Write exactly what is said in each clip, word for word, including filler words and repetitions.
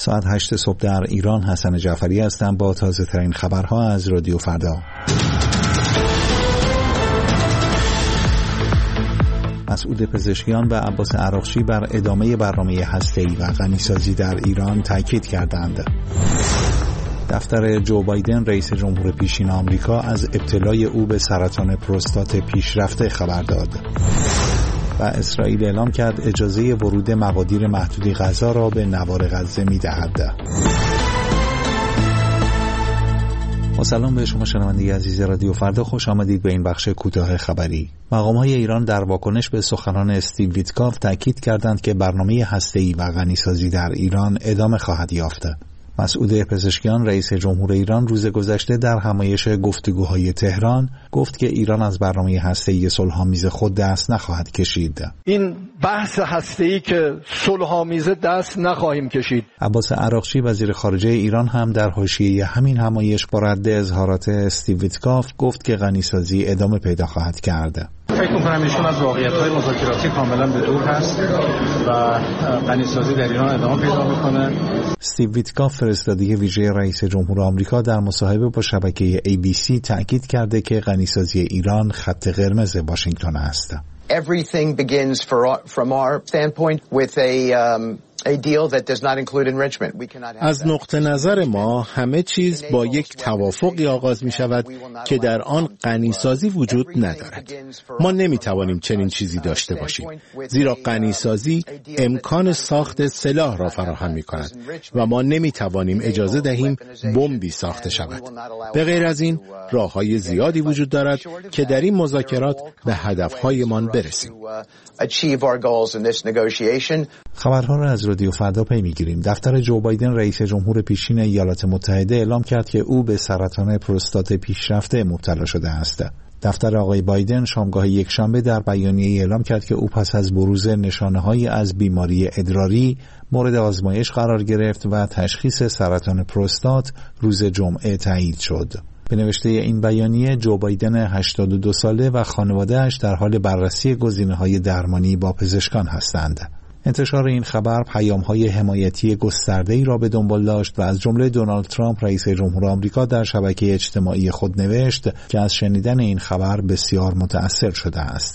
ساعت هشت صبح در ایران. حسن جعفری هستم با تازه ترین خبرها از رادیو فردا. مسعود پزشکیان و عباس عراقچی بر ادامه برنامه هسته‌ای و غنیسازی در ایران تاکید کردند. دفتر جو بایدن رئیس جمهور پیشین آمریکا از ابتلای او به سرطان پروستات پیشرفته خبر داد. و اسرائیل اعلام کرد اجازه ورود مقادیر محدودی غذا را به نوار غزه می‌دهد. با سلام به شما شنونده عزیز رادیو فردا، خوش آمدید به این بخش کوتاه خبری. مقام‌های ایران در واکنش به سخنان استیو ویتکاف تاکید کردند که برنامه هسته‌ای و غنیسازی در ایران ادامه خواهد یافت. مسعود پزشکیان رئیس جمهور ایران روز گذشته در همایش گفتگوهای تهران گفت که ایران از برنامه هسته‌ای صلح‌آمیز خود دست نخواهد کشید. این بحث هسته‌ای که صلح‌آمیز دست نخواهیم کشید. عباس عراقچی وزیر خارجه ایران هم در حاشیه همین همایش با رد اظهارات استیو ویتکاف گفت که غنیسازی ادامه پیدا خواهد کرد. فکر می‌کنم ایشون از واقعیت‌های مذاکراتی کاملاً به دور هست و غنیسازی در ایران ادامه پیدا می‌کنه. استیو ویتکاف فرستاده ویژه رئیس جمهور آمریکا در مصاحبه با شبکه ای بی سی تاکید کرده که غنیسازی ایران خط قرمز واشنگتن است. Everything begins for, from our standpoint with a um... از نقطه نظر ما همه چیز با یک توافقی آغاز می شود که در آن غنیسازی وجود ندارد. ما نمی توانیم چنین چیزی داشته باشیم، زیرا غنیسازی امکان ساخت سلاح را فراهم می کند و ما نمی توانیم اجازه دهیم بمبی ساخته شود. به غیر از این راه‌های زیادی وجود دارد که در این مذاکرات به هدف‌هایمان برسیم. خبرها را از رادیو فردا پی میگیریم. دفتر جو بایدن رئیس جمهور پیشین ایالات متحده اعلام کرد که او به سرطان پروستات پیشرفته مبتلا شده است. دفتر آقای بایدن شامگاه یکشنبه در بیانیه‌ای اعلام کرد که او پس از بروز نشانه‌هایی از بیماری ادراری مورد آزمایش قرار گرفت و تشخیص سرطان پروستات روز جمعه تایید شد. به نوشته این بیانیه جو بایدن هشتاد و دو ساله و خانواده‌اش در حال بررسی گزینه‌های درمانی با پزشکان هستند. انتشار این خبر پیام‌های حمایتی گسترده‌ای را به دنبال داشت و از جمله دونالد ترامپ رئیس جمهور آمریکا در شبکه اجتماعی خود نوشت که از شنیدن این خبر بسیار متأثر شده است.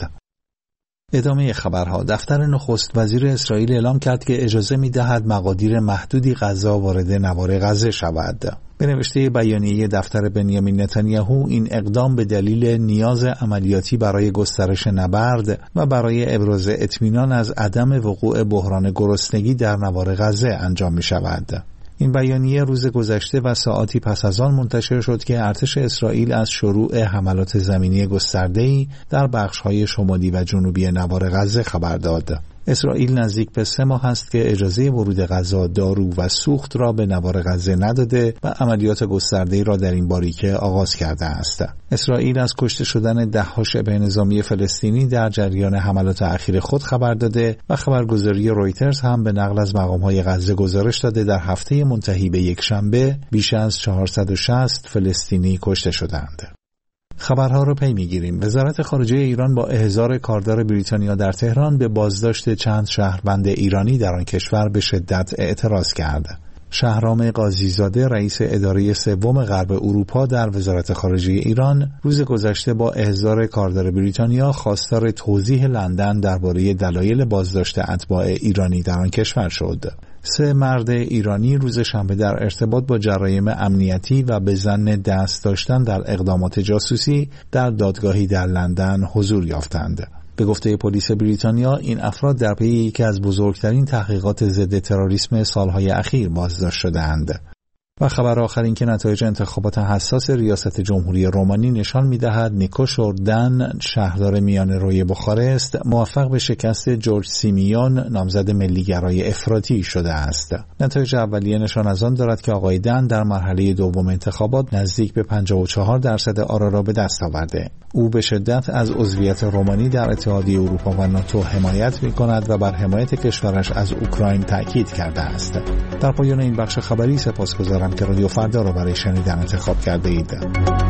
ادامه خبرها. دفتر نخست وزیر اسرائیل اعلام کرد که اجازه می‌دهد مقادیر محدودی غذا وارد نوار غزه شود. به نوشته بیانیه دفتر بنیامین نتانیاهو این اقدام به دلیل نیاز عملیاتی برای گسترش نبرد و برای ابراز اطمینان از عدم وقوع بحران گرسنگی در نوار غزه انجام می شود. این بیانیه روز گذشته و ساعاتی پس از آن منتشر شد که ارتش اسرائیل از شروع حملات زمینی گسترده‌ای در بخش‌های شمالی و جنوبی نوار غزه خبر داد. اسرائیل نزدیک به سه ماه است که اجازه ورود غذا، دارو و سوخت را به نوار غزه نداده و عملیات گسترده‌ای را در این باریکه آغاز کرده است. اسرائیل از کشته شدن ده‌ها شبه نظامی فلسطینی در جریان حملات اخیر خود خبر داده و خبرگزاری رویترز هم به نقل از مقام‌های غزه گزارش داده در هفته منتهی به یکشنبه بیش از چهارصد و شصت فلسطینی کشته شدند. خبرها را پی میگیریم. وزارت خارجه ایران با احضار کاردار بریتانیا در تهران به بازداشت چند شهروند ایرانی در آن کشور به شدت اعتراض کرد. شهرام قاضیزاده رئیس اداره سوم غرب اروپا در وزارت خارجه ایران روز گذشته با احضار کاردار بریتانیا خواستار توضیح لندن درباره دلایل بازداشت اتباع ایرانی در آن کشور شد. سه مرد ایرانی روز شنبه در ارتباط با جرایم امنیتی و به ظن دست داشتن در اقدامات جاسوسی در دادگاهی در لندن حضور یافتند. به گفته پلیس بریتانیا این افراد در پی یکی از بزرگترین تحقیقات ضد تروریسم سالهای اخیر بازداشت شده‌اند. و خبر آخر این که نتایج انتخابات حساس ریاست جمهوری رومانی نشان می‌دهد نیکوش اردن شهردار میانه‌روی بخارست موفق به شکست جورج سیمیون نامزد ملیگرای افراطی شده است. نتایج اولیه نشان از آن دارد که آقای دن در مرحله دوم انتخابات نزدیک به پنجاه و چهار درصد آرا را به دست آورده. او به شدت از عضویت رومانی در اتحادیه اروپا و ناتو حمایت می‌کند و بر حمایت کشورش از اوکراین تاکید کرده است. در پایان این بخش خبری سپاسگزارم که رادیو فردا را برای شنیدن انتخاب کرده اید.